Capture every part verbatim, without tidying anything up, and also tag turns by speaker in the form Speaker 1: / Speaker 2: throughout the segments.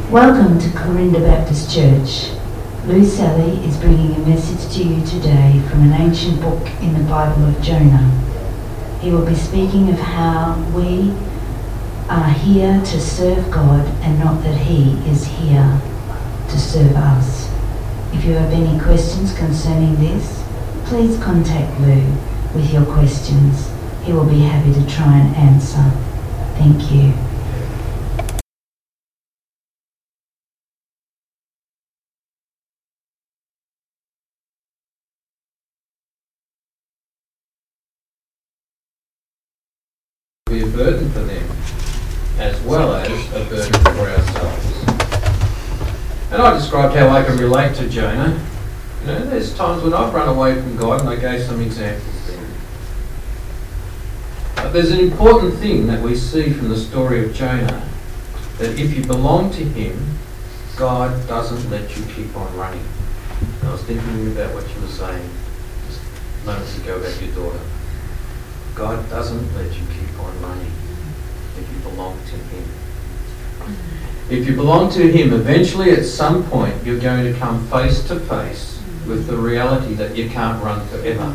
Speaker 1: Welcome to Corinda Baptist Church. Lou Sally is bringing a message to you today from an ancient book in the Bible of Jonah. He will be speaking of how we are here to serve God and not that He is here to serve us. If you have any questions concerning this, please contact Lou with your questions. He will be happy to try and answer. Thank you.
Speaker 2: Be a burden for them as well as a burden for ourselves. And I described how I can relate to Jonah. You know, there's times when I've run away from God, and I gave some examples there. But there's an important thing that we see from the story of Jonah, that if you belong to Him, God doesn't let you keep on running. And I was thinking about what you were saying just moments ago about your daughter. God doesn't let you keep on running if you belong to Him. If you belong to Him, eventually at some point you're going to come face to face with the reality that you can't run forever.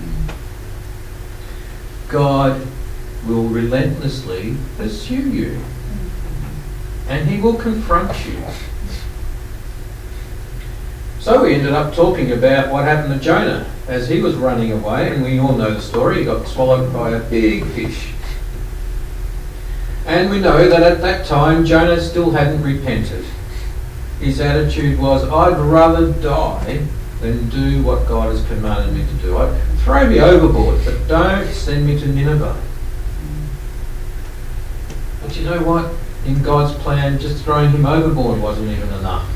Speaker 2: God will relentlessly pursue you, and He will confront you. So we ended up talking about what happened to Jonah as he was running away, and we all know the story. He got swallowed by a big fish. And we know that at that time Jonah still hadn't repented. His attitude was, I'd rather die than do what God has commanded me to do. I'd throw me overboard, but don't send me to Nineveh. But you know what? In God's plan, just throwing him overboard wasn't even enough.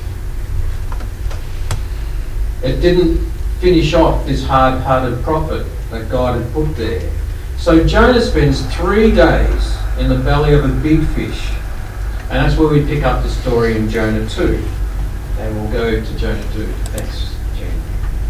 Speaker 2: It didn't finish off this hard-hearted prophet that God had put there. So Jonah spends three days in the belly of a big fish. And that's where we pick up the story in Jonah two. And we'll go to Jonah two. Thanks, Jen.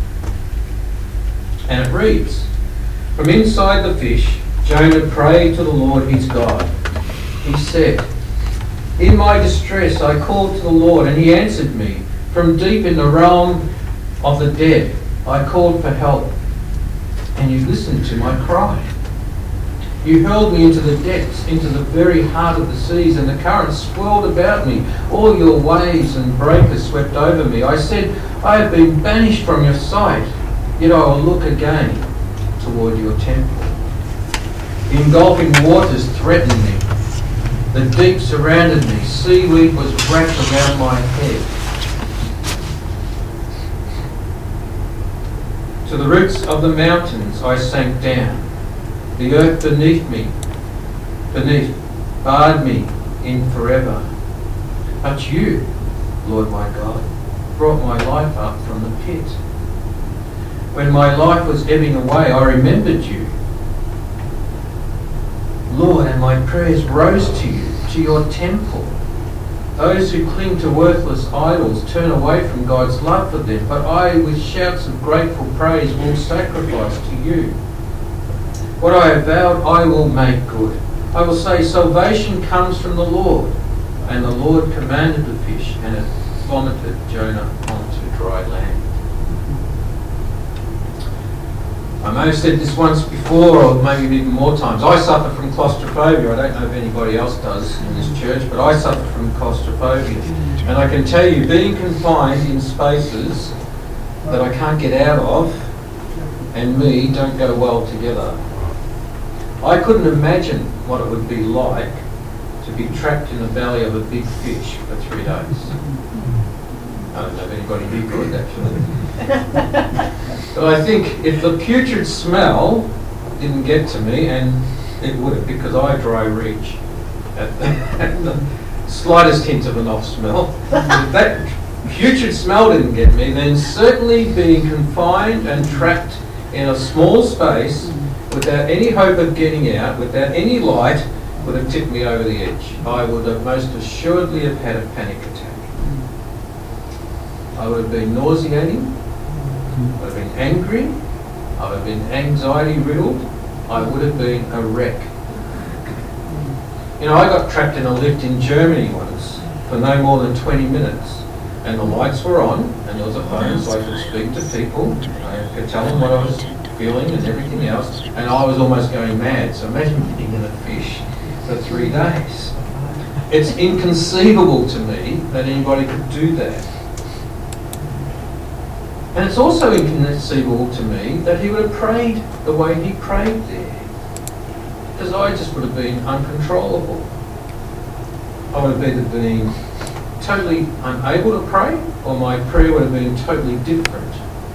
Speaker 2: And it reads, From inside the fish, Jonah prayed to the Lord his God. He said, In my distress I called to the Lord, and He answered me. From deep in the realm of the dead I called for help, and You listened to my cry. You hurled me into the depths, into the very heart of the seas, and the currents swirled about me. All Your waves and breakers swept over me. I said, I have been banished from Your sight, yet I will look again toward Your temple. The engulfing waters threatened me. The deep surrounded me. Seaweed was wrapped around my head. To the roots of the mountains I sank down. The earth beneath me, beneath, barred me in forever. But You, Lord my God, brought my life up from the pit. When my life was ebbing away, I remembered You, Lord, and my prayers rose to You, to Your temple. Those who cling to worthless idols turn away from God's love for them, but I, with shouts of grateful praise, will sacrifice to You. What I have vowed, I will make good. I will say, salvation comes from the Lord. And the Lord commanded the fish, and it vomited Jonah onto dry land. I may have said this once before, or maybe even more times. I suffer from claustrophobia. I don't know if anybody else does in this church, but I suffer from claustrophobia. And I can tell you, being confined in spaces that I can't get out of and me don't go well together. I couldn't imagine what it would be like to be trapped in the belly of a big fish for three days. I don't know if anybody here could, actually. But I think if the putrid smell didn't get to me, and it would have, because I dry reach at the, at the slightest hint of an off smell, if that putrid smell didn't get me, then certainly being confined and trapped in a small space without any hope of getting out, without any light, would have tipped me over the edge. I would have most assuredly have had a panic attack. I would have been nauseating, I would have been angry, I would have been anxiety-riddled, I would have been a wreck. You know, I got trapped in a lift in Germany once, for no more than twenty minutes. And the lights were on, and there was a phone, so I could speak to people. I could tell them what I was feeling and everything else, and I was almost going mad. So imagine getting in a fish for three days. It's inconceivable to me that anybody could do that. And it's also inconceivable to me that he would have prayed the way he prayed there. Because I just would have been uncontrollable. I would have either been totally unable to pray, or my prayer would have been totally different.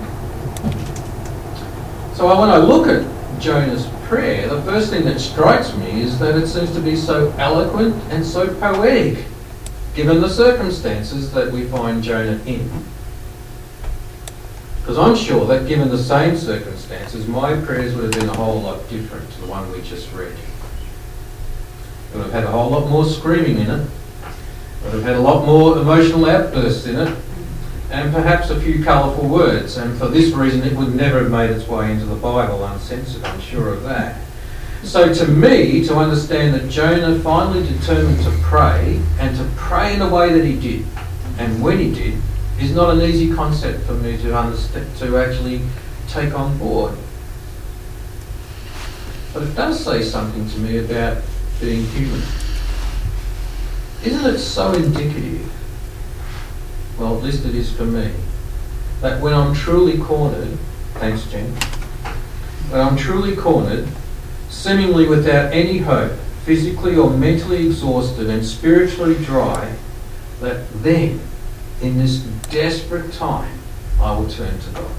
Speaker 2: So when I look at Jonah's prayer, the first thing that strikes me is that it seems to be so eloquent and so poetic, given the circumstances that we find Jonah in. Because I'm sure that given the same circumstances, my prayers would have been a whole lot different to the one we just read. It would have had a whole lot more screaming in it. It would have had a lot more emotional outbursts in it. And perhaps a few colourful words. And for this reason, it would never have made its way into the Bible uncensored, I'm sure of that. So to me, to understand that Jonah finally determined to pray, and to pray in a way that he did, and when he did, is not an easy concept for me to understand, to actually take on board. But it does say something to me about being human. Isn't it so indicative? Well, at least it is for me, that when I'm truly cornered, thanks Jen, when I'm truly cornered, seemingly without any hope, physically or mentally exhausted and spiritually dry, that then, in this desperate time, I will turn to God.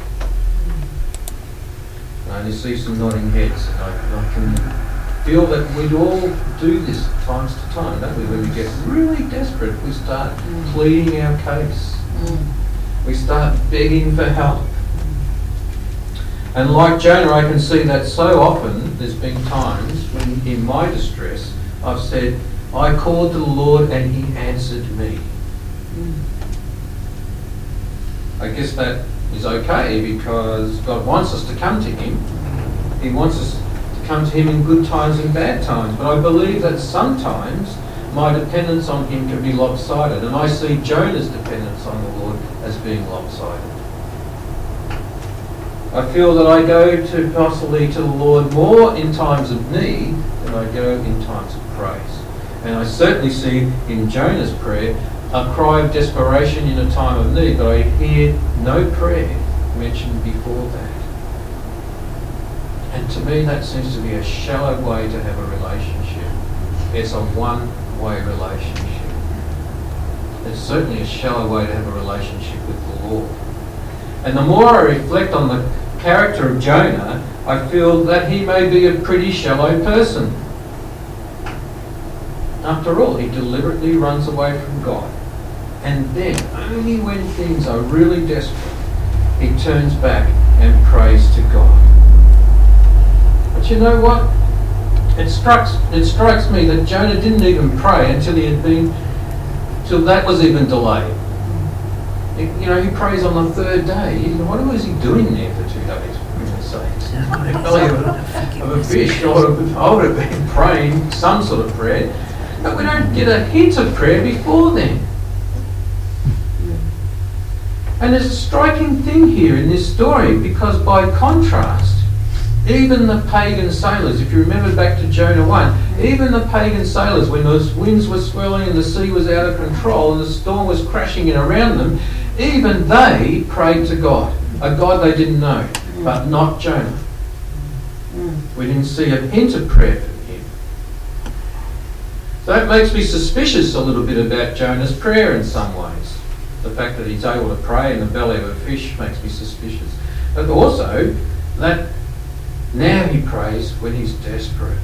Speaker 2: And I only see some nodding heads, and I, I can feel that we'd all do this times to time, don't we? When we get really desperate, we start mm. pleading our case. Mm. We start begging for help. And like Jonah, I can see that so often there's been times when in my distress I've said, I called to the Lord and he answered me. Mm. I guess that is okay because God wants us to come to him. He wants us to come to him in good times and bad times. But I believe that sometimes my dependence on him can be lopsided. And I see Jonah's dependence on the Lord as being lopsided. I feel that I go to possibly to the Lord more in times of need than I go in times of praise. And I certainly see in Jonah's prayer a cry of desperation in a time of need, but I hear no prayer mentioned before that. And to me that seems to be a shallow way to have a relationship. It's a one-way relationship. It's certainly a shallow way to have a relationship with the Lord. And the more I reflect on the character of Jonah, I feel that he may be a pretty shallow person. After all, he deliberately runs away from God. And then, only when things are really desperate, he turns back and prays to God. But you know what? It strikes, it strikes me that Jonah didn't even pray until he had been, till that was even delayed. You know, he prays on the third day. What was he doing there for two days, for goodness sakes? In the belly of a, of a fish. I would, have, I would have been praying some sort of prayer. But we don't get a hint of prayer before then. And there's a striking thing here in this story, because by contrast, even the pagan sailors, if you remember back to Jonah one, even the pagan sailors, when those winds were swirling and the sea was out of control and the storm was crashing in around them, even they prayed to God, a God they didn't know, but not Jonah. We didn't see a hint of prayer from him. So that makes me suspicious a little bit about Jonah's prayer in some ways. The fact that he's able to pray in the belly of a fish makes me suspicious. But also that now he prays when he's desperate.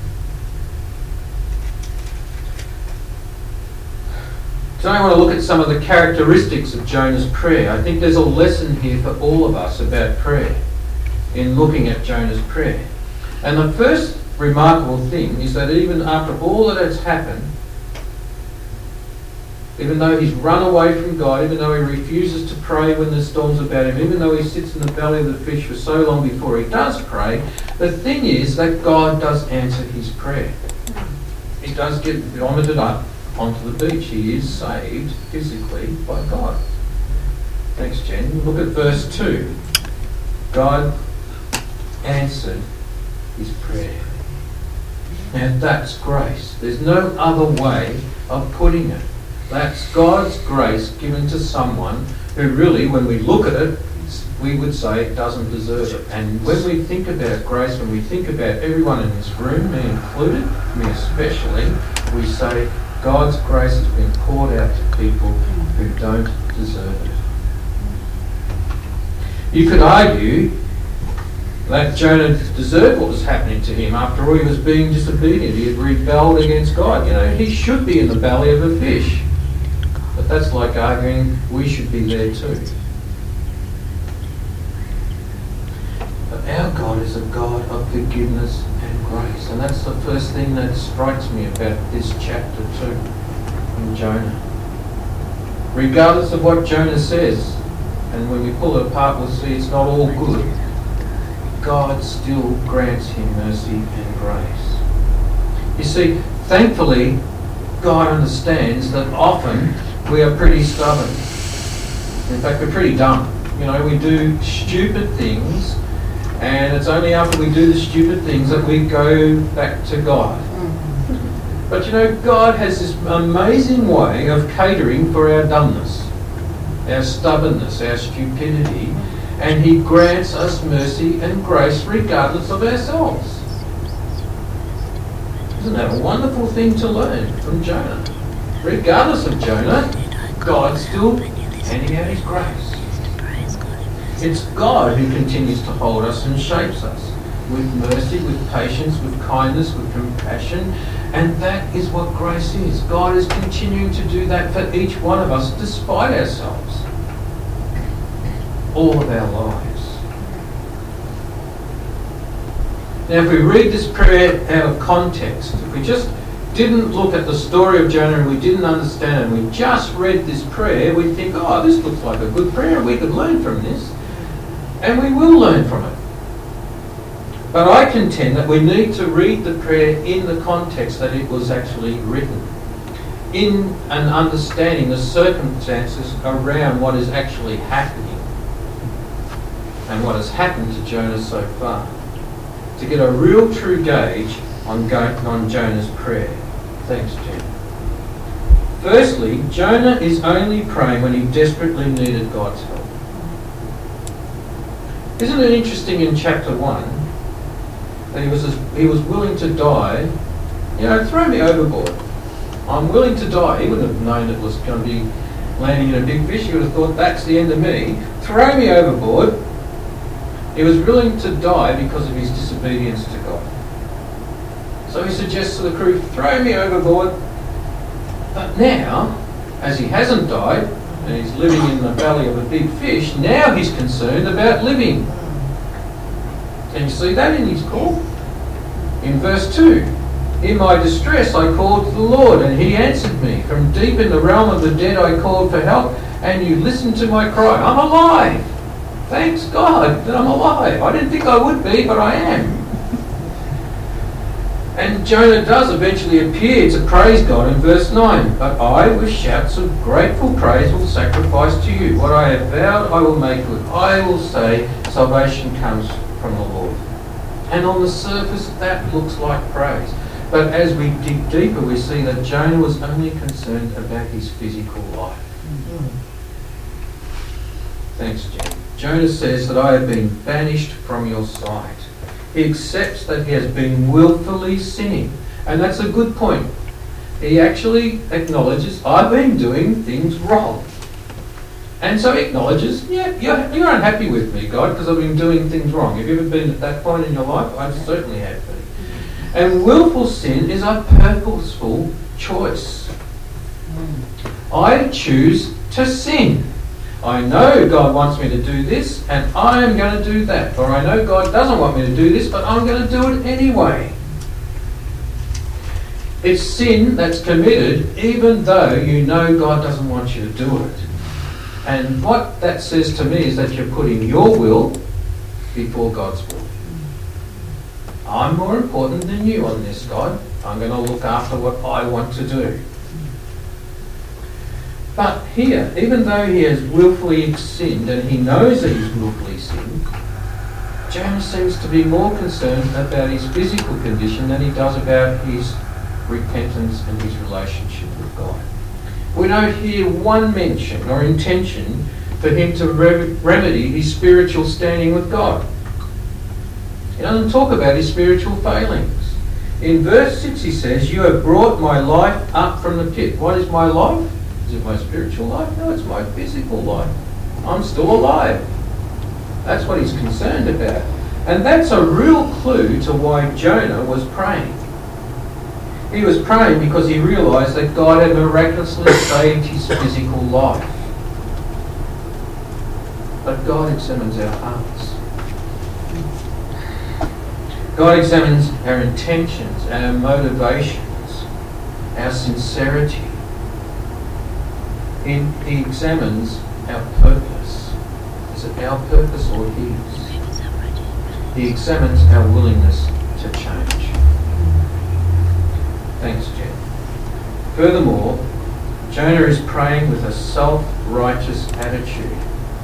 Speaker 2: Today I want to look at some of the characteristics of Jonah's prayer. I think there's a lesson here for all of us about prayer in looking at Jonah's prayer. And the first remarkable thing is that even after all that has happened, even though he's run away from God, even though he refuses to pray when there's storms about him, even though he sits in the belly of the fish for so long before he does pray, the thing is that God does answer his prayer. He does get vomited up onto the beach. He is saved physically by God. Thanks, Jen. Look at verse two. God answered his prayer. Now that's grace. There's no other way of putting it. That's God's grace given to someone who really, when we look at it, we would say it doesn't deserve it. And when we think about grace, when we think about everyone in this room, me included, me especially, we say God's grace has been poured out to people who don't deserve it. You could argue that Jonah deserved what was happening to him. After all, he was being disobedient. He had rebelled against God. You know, he should be in the belly of a fish. But that's like arguing we should be there too. But our God is a God of forgiveness and grace. And that's the first thing that strikes me about this chapter two in Jonah. Regardless of what Jonah says, and when we pull it apart, we'll see it's not all good. God still grants him mercy and grace. You see, thankfully, God understands that often we are pretty stubborn. In fact, we're pretty dumb. You know, we do stupid things, and it's only after we do the stupid things that we go back to God. But you know, God has this amazing way of catering for our dumbness, our stubbornness, our stupidity, and he grants us mercy and grace regardless of ourselves. Isn't that a wonderful thing to learn from Jonah? Regardless of Jonah, God's still handing out his grace. It's God who continues to hold us and shapes us with mercy, with patience, with kindness, with compassion, and that is what grace is. God is continuing to do that for each one of us despite ourselves. All of our lives. Now if we read this prayer out of context, if we just didn't look at the story of Jonah and we didn't understand it, and we just read this prayer, we'd think, oh, this looks like a good prayer, we could learn from this. And we will learn from it. But I contend that we need to read the prayer in the context that it was actually written, in an understanding the circumstances around what is actually happening and what has happened to Jonah so far, to get a real true gauge on, go- on Jonah's prayer. Thanks, Jen. Firstly, Jonah is only praying when he desperately needed God's help. Isn't it interesting in chapter one that he was he was willing to die? You know, throw me overboard. I'm willing to die. He wouldn't have known it was going to be landing in a big fish. He would have thought, that's the end of me. Throw me overboard. He was willing to die because of his disobedience to God. So he suggests to the crew, throw me overboard. But now, as he hasn't died, and he's living in the belly of a big fish, now he's concerned about living. Can you see that in his call? In verse two, in my distress I called to the Lord, and he answered me. From deep in the realm of the dead I called for help, and you listened to my cry. I'm alive. Thanks God that I'm alive. I didn't think I would be, but I am. And Jonah does eventually appear to praise God in verse nine. But I, with shouts of grateful praise, will sacrifice to you. What I have vowed, I will make good. I will say, salvation comes from the Lord. And on the surface, that looks like praise. But as we dig deeper, we see that Jonah was only concerned about his physical life. Mm-hmm. Thanks, Jen. Jonah says that I have been banished from your sight. He accepts that he has been willfully sinning. And that's a good point. He actually acknowledges, I've been doing things wrong. And so he acknowledges, yeah, you're, you're unhappy with me, God, because I've been doing things wrong. Have you ever been at that point in your life? I certainly have been. And willful sin is a purposeful choice. I choose to sin. I know God wants me to do this, and I am going to do that. Or I know God doesn't want me to do this, but I'm going to do it anyway. It's sin that's committed even though you know God doesn't want you to do it. And what that says to me is that you're putting your will before God's will. I'm more important than you on this, God. I'm going to look after what I want to do. But here, even though he has willfully sinned and he knows that he's willfully sinned, Jonah seems to be more concerned about his physical condition than he does about his repentance and his relationship with God. We don't hear one mention or intention for him to re- remedy his spiritual standing with God. He doesn't talk about his spiritual failings. In verse six he says, "You have brought my life up from the pit." What is my life? Is it my spiritual life? No, it's my physical life. I'm still alive. That's what he's concerned about. And that's a real clue to why Jonah was praying. He was praying because he realised that God had miraculously saved his physical life. But God examines our hearts. God examines our intentions, our motivations, our sincerity. He, he examines our purpose. Is it our purpose or his? He examines our willingness to change. Thanks, Jen. Furthermore, Jonah is praying with a self-righteous attitude.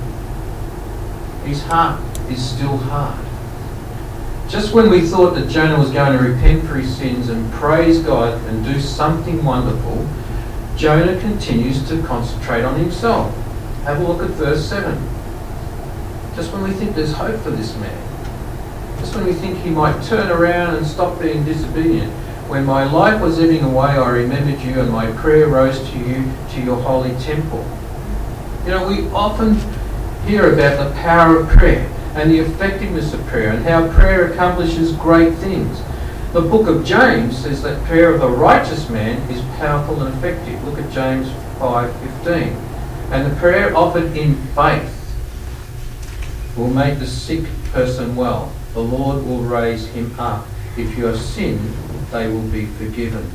Speaker 2: His heart is still hard. Just when we thought that Jonah was going to repent for his sins and praise God and do something wonderful, Jonah continues to concentrate on himself. Have a look at verse seven. Just when we think there's hope for this man, just when we think he might turn around and stop being disobedient, "When my life was ebbing away, I remembered you, and my prayer rose to you, to your holy temple." You know, we often hear about the power of prayer and the effectiveness of prayer and how prayer accomplishes great things. The book of James says that prayer of a righteous man is powerful and effective. Look at James five fifteen. "And the prayer offered in faith will make the sick person well. The Lord will raise him up. If you have sinned, they will be forgiven."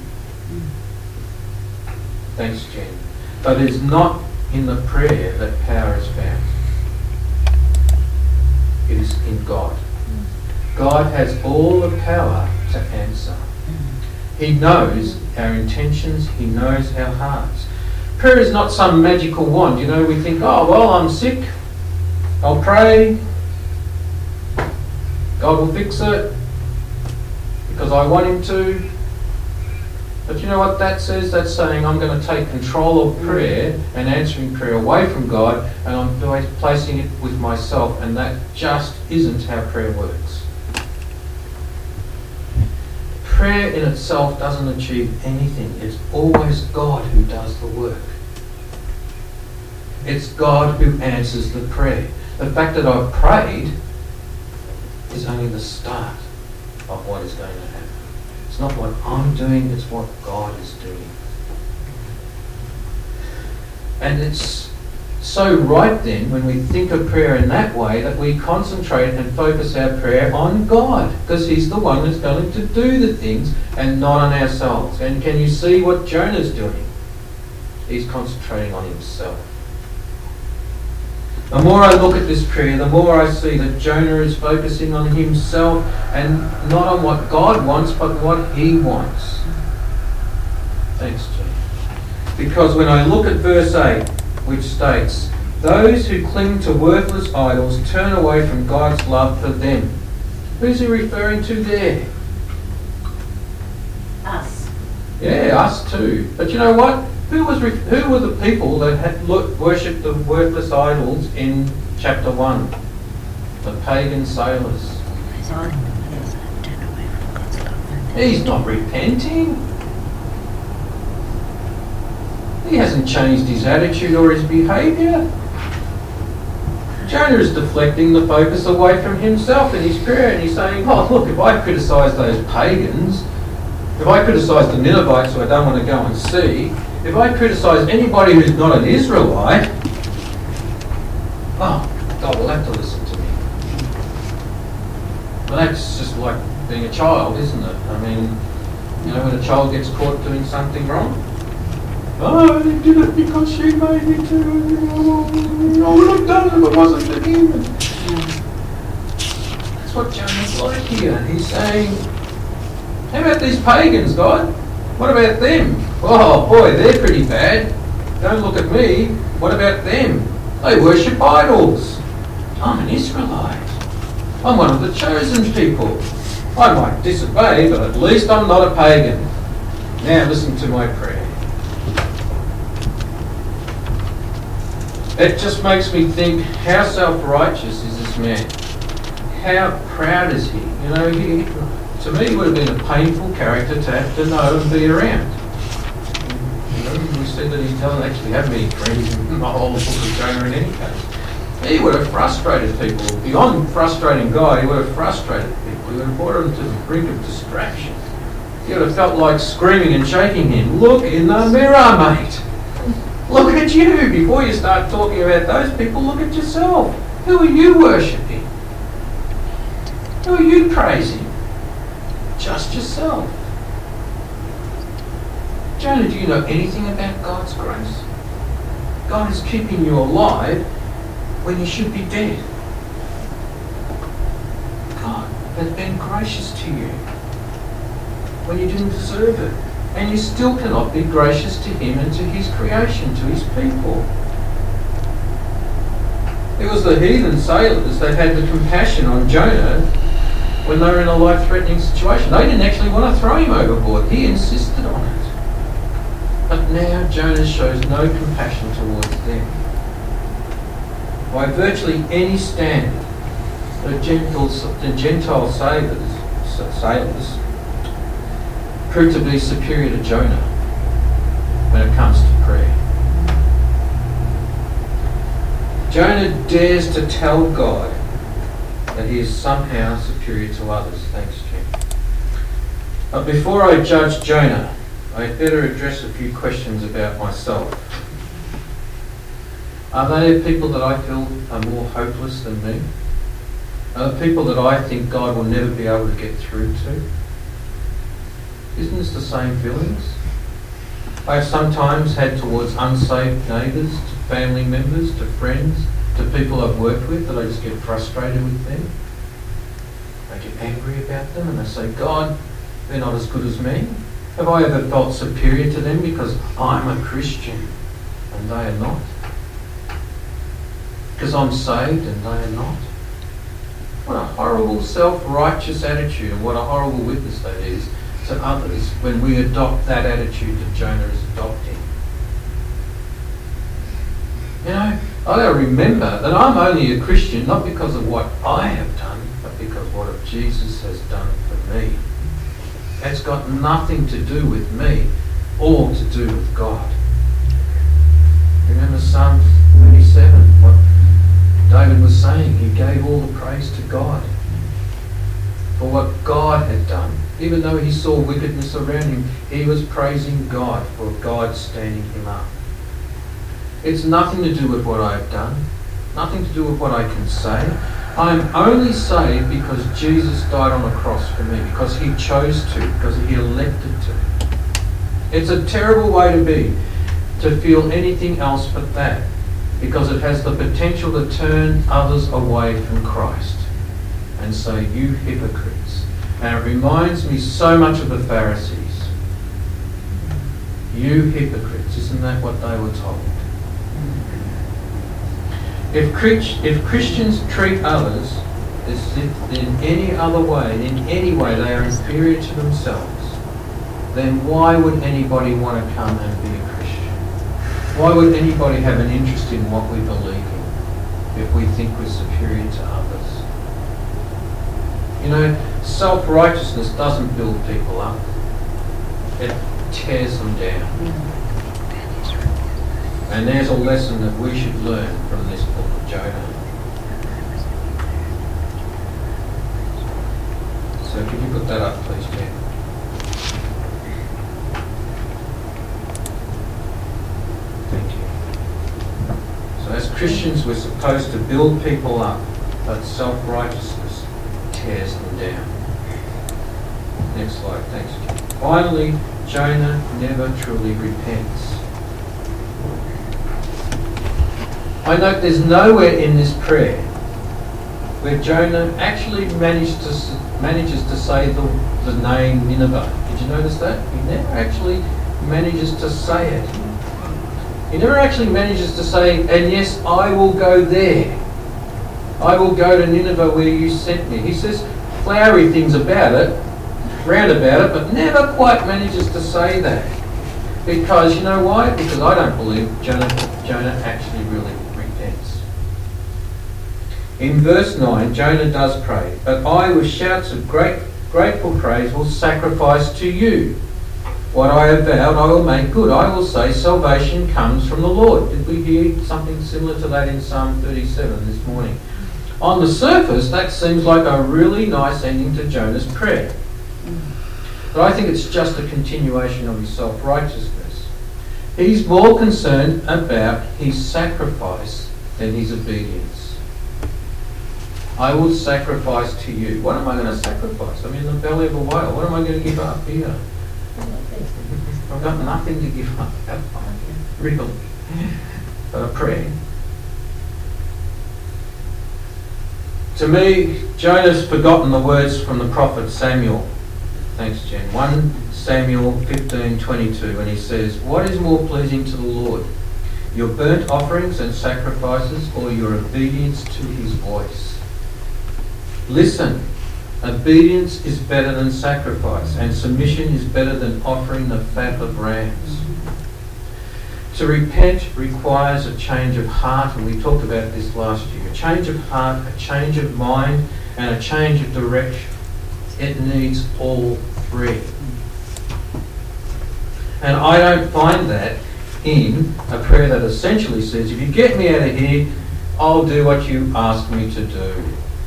Speaker 2: Thanks, Jen. But it is not in the prayer that power is found. It is in God. God has all the power to answer. He knows our intentions. He knows our hearts. Prayer is not some magical wand. You know, we think, oh, well, I'm sick. I'll pray. God will fix it because I want him to. But you know what that says? That's saying I'm going to take control of prayer and answering prayer away from God, and I'm placing it with myself, and that just isn't how prayer works. Prayer in itself doesn't achieve anything. It's always God who does the work. It's God who answers the prayer. The fact that I've prayed is only the start of what is going to happen. It's not what I'm doing, it's what God is doing. And it's so right then, when we think of prayer in that way, that we concentrate and focus our prayer on God, because he's the one who's going to do the things and not on ourselves. And can you see what Jonah's doing? He's concentrating on himself. The more I look at this prayer, the more I see that Jonah is focusing on himself and not on what God wants, but what he wants. Thanks, Jane. Because when I look at verse eight, which states, "Those who cling to worthless idols turn away from God's love for them." Who's he referring to there?
Speaker 1: Us.
Speaker 2: Yeah, us too. But you know what? Who was re- who were the people that had look, worshipped the worthless idols in chapter one? The pagan sailors. He's not repenting. He hasn't changed his attitude or his behaviour. Jonah is deflecting the focus away from himself in his prayer, and he's saying, oh look, if I criticise those pagans, if I criticise the Ninevites who I don't want to go and see, if I criticise anybody who's not an Israelite, oh, God will have to listen to me. Well, that's just like being a child, isn't it? I mean, you know, when a child gets caught doing something wrong, oh, they did it because she made me to. I would have done it if it wasn't for him. That's what Jonah's like here. He's saying, how about these pagans, God? What about them? Oh boy, they're pretty bad. Don't look at me. What about them? They worship idols. I'm an Israelite. I'm one of the chosen people. I might disobey, but at least I'm not a pagan. Now listen to my prayer. It just makes me think, how self-righteous is this man? How proud is he? You know, he, to me, he would have been a painful character to have to know and be around. You know, we said that he doesn't actually have many friends in the whole book of Jonah in any case. He would have frustrated people. Beyond frustrating God, he would have frustrated people. He would have brought them to the brink of distraction. He would have felt like screaming and shaking him. Look in the mirror, mate. Look at you. Before you start talking about those people, look at yourself. Who are you worshipping? Who are you praising? Just yourself. Jonah, do you know anything about God's grace? God is keeping you alive when you should be dead. God has been gracious to you when you didn't deserve it. And you still cannot be gracious to him and to his creation, to his people. It was the heathen sailors that had the compassion on Jonah when they were in a life-threatening situation. They didn't actually want to throw him overboard. He insisted on it. But now Jonah shows no compassion towards them. By virtually any standard, the Gentile, the Gentile sailors, sailors proved to be superior to Jonah when it comes to prayer. Jonah dares to tell God that he is somehow superior to others. Thanks, Jim. But before I judge Jonah, I'd better address a few questions about myself. Are there people that I feel are more hopeless than me? Are there people that I think God will never be able to get through to? Isn't this the same feelings I have sometimes had towards unsaved neighbours, to family members, to friends, to people I've worked with, that I just get frustrated with them? I get angry about them and I say, God, they're not as good as me. Have I ever felt superior to them because I'm a Christian and they are not? Because I'm saved and they are not? What a horrible self-righteous attitude, and what a horrible witness that is to others when we adopt that attitude that Jonah is adopting. You know, I've got to remember that I'm only a Christian not because of what I have done, but because of what Jesus has done for me. It's got nothing to do with me, all to do with God. Remember Psalm thirty-seven, what David was saying? He gave all the praise to God for what God had done. Even though he saw wickedness around him, he was praising God for God standing him up. It's nothing to do with what I've done, nothing to do with what I can say. I'm only saved because Jesus died on a cross for me, because he chose to, because he elected to. It's a terrible way to be, to feel anything else but that, because it has the potential to turn others away from Christ and say, you hypocrites. And it reminds me so much of the Pharisees. You hypocrites, isn't that what they were told? If, if Christians treat others as if in any other way, in any way they are inferior to themselves, then why would anybody want to come and be a Christian? Why would anybody have an interest in what we believe in if we think we're superior to others? You know, self-righteousness doesn't build people up. It tears them down. And there's a lesson that we should learn from this book of Jonah. So could you put that up, please, Jen? Thank you. So as Christians, we're supposed to build people up, but self-righteousness tears them down. Next slide, thanks, Jen. Finally, Jonah never truly repents. I note there's nowhere in this prayer where Jonah actually managed to manages to say the, the name Nineveh. Did you notice that? He never actually manages to say it. He never actually manages to say, and yes, I will go there. I will go to Nineveh where you sent me. He says flowery things about it, round about it, but never quite manages to say that. Because, you know why? Because I don't believe Jonah, Jonah actually really repents. In verse nine, Jonah does pray, but I, with shouts of great, grateful praise, will sacrifice to you. What I have vowed I will make good. I will say salvation comes from the Lord. Did we hear something similar to that in Psalm thirty-seven this morning? On the surface, that seems like a really nice ending to Jonah's prayer. But I think it's just a continuation of his self-righteousness. He's more concerned about his sacrifice than his obedience. I will sacrifice to you. What am I going to sacrifice? I'm in the belly of a whale. What am I going to give up here? I've got nothing to give up. Really. But a prayer. To me, Jonah's forgotten the words from the prophet Samuel. Thanks, Jen. First Samuel fifteen twenty-two, and he says, what is more pleasing to the Lord, your burnt offerings and sacrifices, or your obedience to his voice? Listen, obedience is better than sacrifice, and submission is better than offering the fat of rams. To repent requires a change of heart, and we talked about this last year. A change of heart, a change of mind, and a change of direction. It needs all three. And I don't find that in a prayer that essentially says, if you get me out of here, I'll do what you ask me to do.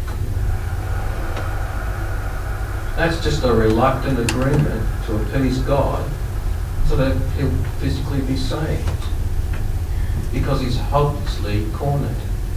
Speaker 2: That's just a reluctant agreement to appease God so that he'll physically be saved, because he's hopelessly cornered.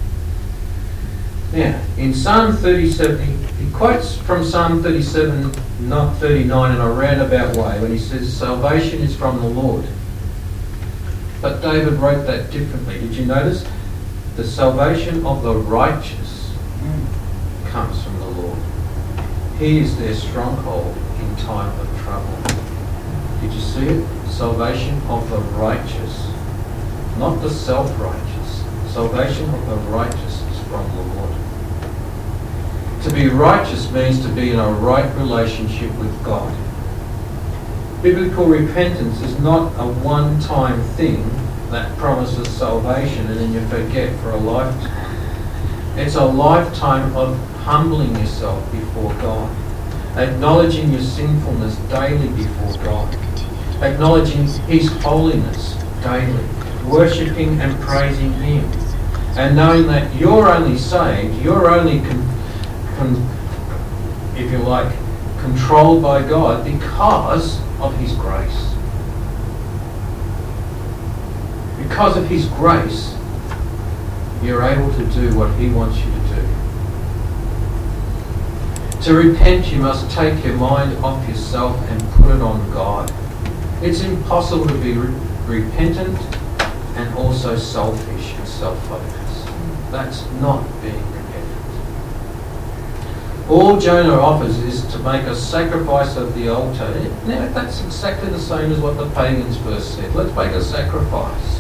Speaker 2: Now, in Psalm thirty-seven, he, he quotes from Psalm thirty-seven, not thirty-nine, in a roundabout way when he says, salvation is from the Lord. But David wrote that differently. Did you notice? The salvation of the righteous comes from the Lord. He is their stronghold in time of trouble. Did you see it? Salvation of the righteous, not the self-righteous. Salvation of the righteous is from the Lord. To be righteous means to be in a right relationship with God. Biblical repentance is not a one-time thing that promises salvation and then you forget for a lifetime. It's a lifetime of humbling yourself before God, acknowledging your sinfulness daily before God, acknowledging his holiness daily, worshipping and praising him, and knowing that you're only saved, you're only, con- con- if you like, controlled by God because of his grace. Because of his grace, you're able to do what he wants you to do. To repent, you must take your mind off yourself and put it on God. It's impossible to be re- repentant and also selfish and self-focused. That's not being repentant. All Jonah offers is to make a sacrifice of the altar. Now, that's exactly the same as what the pagans first said. Let's make a sacrifice.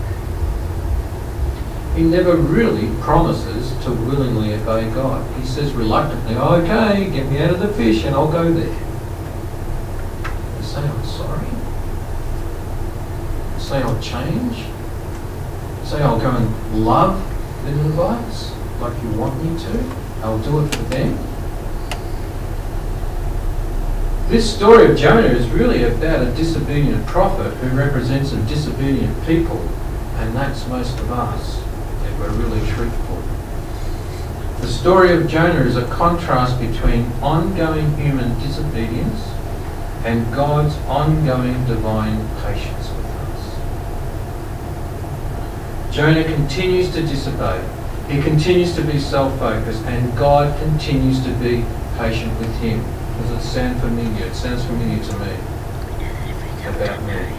Speaker 2: He never really promises to willingly obey God. He says reluctantly, okay, get me out of the fish and I'll go there. You say, I'm sorry. You say, I'll change. You say, I'll go and love the Ninevites like you want me to. I'll do it for them. This story of Jonah is really about a disobedient prophet who represents a disobedient people, and that's most of us. We're really truthful. The story of Jonah is a contrast between ongoing human disobedience and God's ongoing divine patience with us. Jonah continues to disobey. He continues to be self-focused, and God continues to be patient with him. Does it sound familiar? It sounds familiar to me. About me.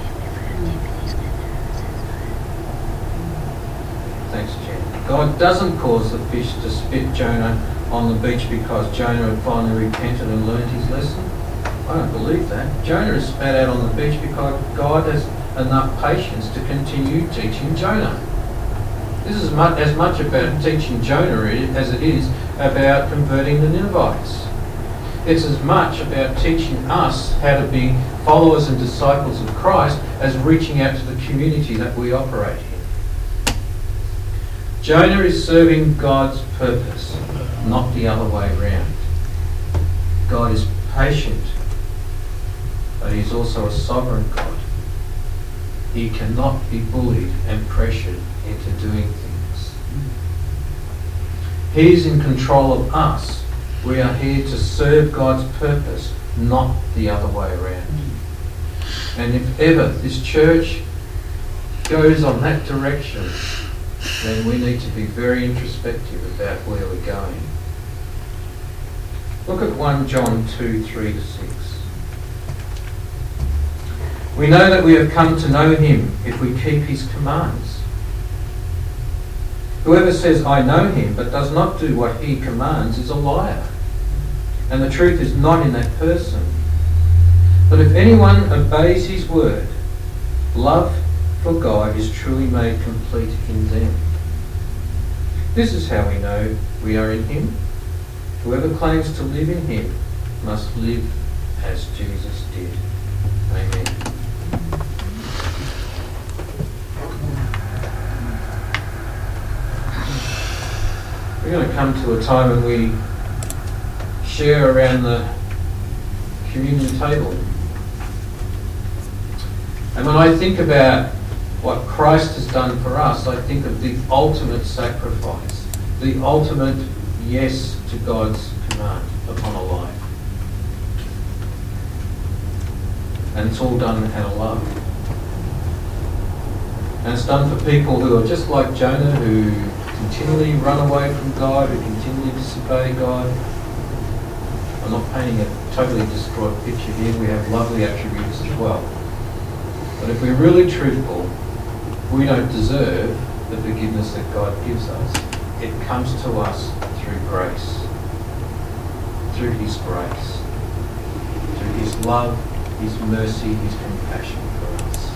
Speaker 2: Thanks, Jen. God doesn't cause the fish to spit Jonah on the beach because Jonah had finally repented and learned his lesson. I don't believe that. Jonah is spat out on the beach because God has enough patience to continue teaching Jonah. This is mu- as much about teaching Jonah as it is about converting the Ninevites. It's as much about teaching us how to be followers and disciples of Christ as reaching out to the community that we operate in. Jonah is serving God's purpose, not the other way around. God is patient, but He's also a sovereign God. He cannot be bullied and pressured into doing things. He's in control of us. We are here to serve God's purpose, not the other way around. And if ever this church goes on that direction, then we need to be very introspective about where we're going. Look at First John two, three to six. We know that we have come to know Him if we keep His commands. Whoever says, I know Him, but does not do what He commands is a liar, and the truth is not in that person. But if anyone obeys His word, love for God is truly made complete in them. This is how we know we are in Him. Whoever claims to live in Him must live as Jesus did. Amen. We're going to come to a time when we share around the communion table. And when I think about what Christ has done for us, I think of the ultimate sacrifice, the ultimate yes to God's command upon a life. And it's all done out of love. And it's done for people who are just like Jonah, who continually run away from God, who continually disobey God. I'm not painting a totally distraught picture here. We have lovely attributes as well. But if we're really truthful, we don't deserve the forgiveness that God gives us. It comes to us through grace, through His grace, through His love, His mercy, His compassion for us.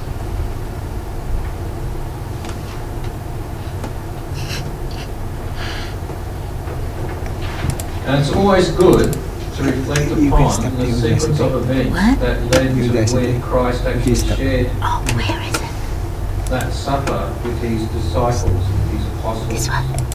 Speaker 2: And it's always good to reflect upon the sequence of events
Speaker 3: What?
Speaker 2: that led to when Christ actually shared
Speaker 3: Oh, where is it?
Speaker 2: that supper with His disciples, with His apostles.
Speaker 3: This one.